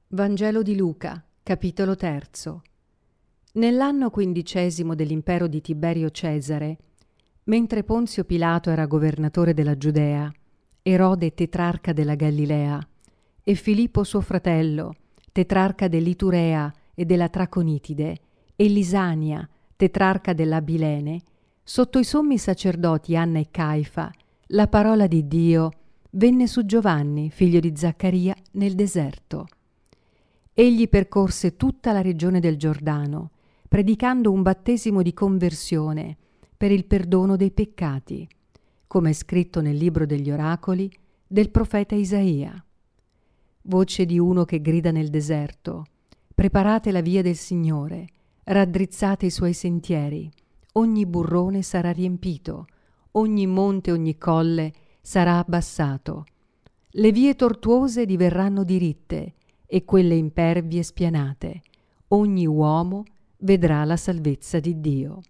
Vangelo di Luca, capitolo 3. Nell'anno 15° dell'impero di Tiberio Cesare, mentre Ponzio Pilato era governatore della Giudea, Erode tetrarca della Galilea e Filippo suo fratello, tetrarca dell'Iturea e della Traconitide, e Lisania, tetrarca dell'Abilene, sotto i sommi sacerdoti Anna e Caifa, la parola di Dio venne su Giovanni, figlio di Zaccaria, nel deserto. Egli percorse tutta la regione del Giordano, predicando un battesimo di conversione per il perdono dei peccati, come è scritto nel libro degli oracoli del profeta Isaia. Voce di uno che grida nel deserto: preparate la via del Signore, raddrizzate i suoi sentieri, ogni burrone sarà riempito, ogni monte e ogni colle sarà abbassato. Le vie tortuose diverranno diritte e quelle impervie spianate. Ogni uomo vedrà la salvezza di Dio.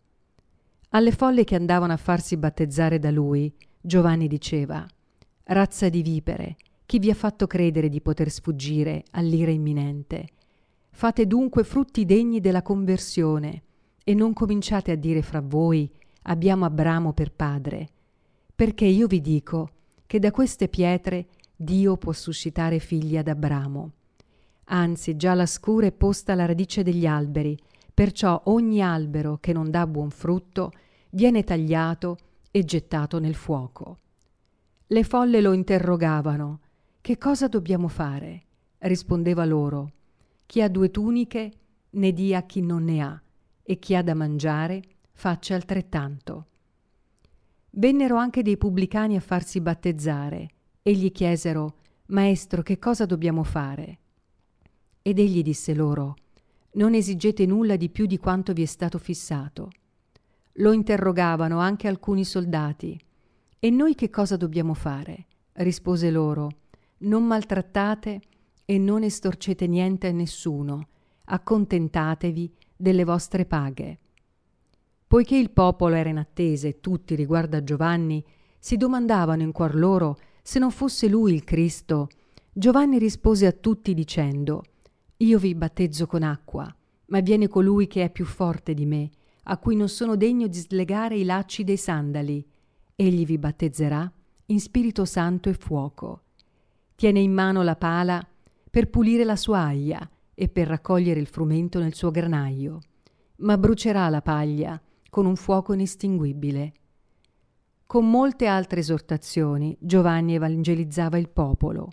Alle folle che andavano a farsi battezzare da lui, Giovanni diceva: razza di vipere, chi vi ha fatto credere di poter sfuggire all'ira imminente? Fate dunque frutti degni della conversione e non cominciate a dire fra voi: abbiamo Abramo per padre, perché io vi dico che da queste pietre Dio può suscitare figli ad Abramo. Anzi, già la scura è posta alla radice degli alberi, perciò ogni albero che non dà buon frutto viene tagliato e gettato nel fuoco. Le folle lo interrogavano: che cosa dobbiamo fare? Rispondeva loro: chi ha 2 tuniche ne dia a chi non ne ha, e chi ha da mangiare faccia altrettanto. Vennero anche dei pubblicani a farsi battezzare e gli chiesero: Maestro, che cosa dobbiamo fare? Ed egli disse loro: non esigete nulla di più di quanto vi è stato fissato. Lo interrogavano anche alcuni soldati: e noi che cosa dobbiamo fare? Rispose loro: non maltrattate e non estorcete niente a nessuno, accontentatevi delle vostre paghe. Poiché il popolo era in attesa e tutti, riguardo a Giovanni, si domandavano in cuor loro se non fosse lui il Cristo, Giovanni rispose a tutti dicendo: io vi battezzo con acqua, ma viene colui che è più forte di me, a cui non sono degno di slegare i lacci dei sandali. Egli vi battezzerà in Spirito Santo e fuoco. Tiene in mano la pala per pulire la sua aglia e per raccogliere il frumento nel suo granaio, ma brucerà la paglia con un fuoco inestinguibile. Con molte altre esortazioni Giovanni evangelizzava il popolo.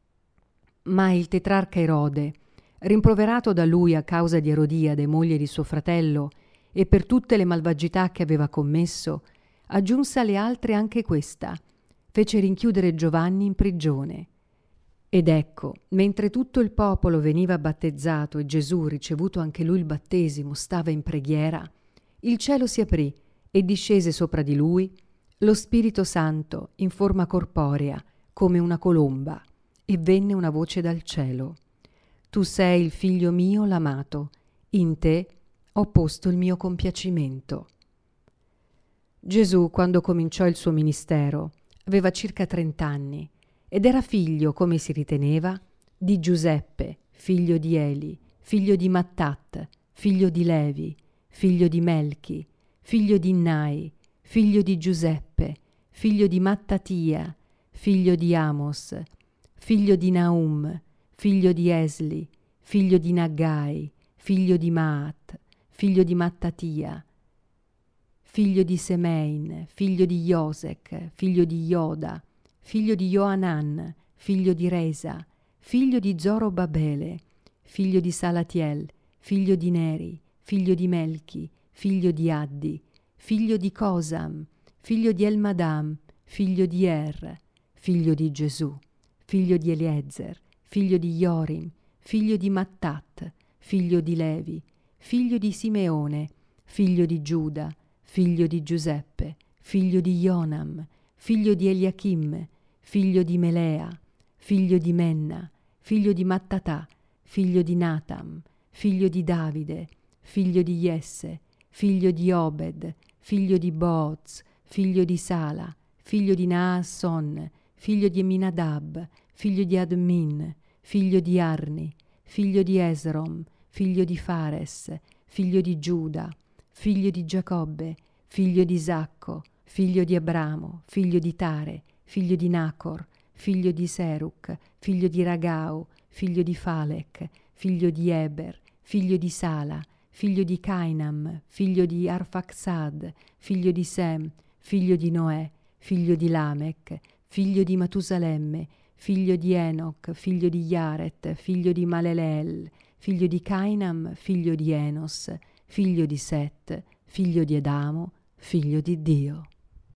Ma il tetrarca Erode, rimproverato da lui a causa di Erodiade, moglie di suo fratello, e per tutte le malvagità che aveva commesso, aggiunse alle altre anche questa: fece rinchiudere Giovanni in prigione. Ed ecco, mentre tutto il popolo veniva battezzato e Gesù, ricevuto anche lui il battesimo, stava in preghiera, il cielo si aprì e discese sopra di lui lo Spirito Santo in forma corporea, come una colomba, e venne una voce dal cielo: tu sei il figlio mio l'amato, in te ho posto il mio compiacimento. Gesù, quando cominciò il suo ministero, aveva circa 30 anni ed era figlio, come si riteneva, di Giuseppe, figlio di Eli, figlio di Mattat, figlio di Levi, figlio di Melchi, figlio di Innai, figlio di Giuseppe, figlio di Mattatia, figlio di Amos, figlio di Naum, figlio di Esli, figlio di Naggai, figlio di Maat, figlio di Mattatia, figlio di Semein, figlio di Iosec, figlio di Ioda, figlio di Joanan, figlio di Resa, figlio di Zorobabele, figlio di Salatiel, figlio di Neri, figlio di Melchi, figlio di Addi, figlio di Cosam, figlio di Elmadam, figlio di Er, figlio di Gesù, figlio di Eliezer, figlio di Jorim, figlio di Mattat, figlio di Levi, figlio di Simeone, figlio di Giuda, figlio di Giuseppe, figlio di Jonam, figlio di Eliachim, figlio di Melea, figlio di Menna, figlio di Mattatà, figlio di Natam, figlio di Davide, figlio di Jesse, figlio di Obed, figlio di Booz, figlio di Sala, figlio di Naasson, figlio di Eminadab, figlio di Admin, figlio di Arni, figlio di Esrom, figlio di Fares, figlio di Giuda, figlio di Giacobbe, figlio di Isacco, figlio di Abramo, figlio di Tare, figlio di Nacor, figlio di Seruc, figlio di Ragau, figlio di Falec, figlio di Eber, figlio di Sala, figlio di Cainam, figlio di Arfaxad, figlio di Sem, figlio di Noè, figlio di Lamech, figlio di Matusalemme, figlio di Enoch, figlio di Jaret, figlio di Maleleel, figlio di Cainam, figlio di Enos, figlio di Set, figlio di Adamo, figlio di Dio.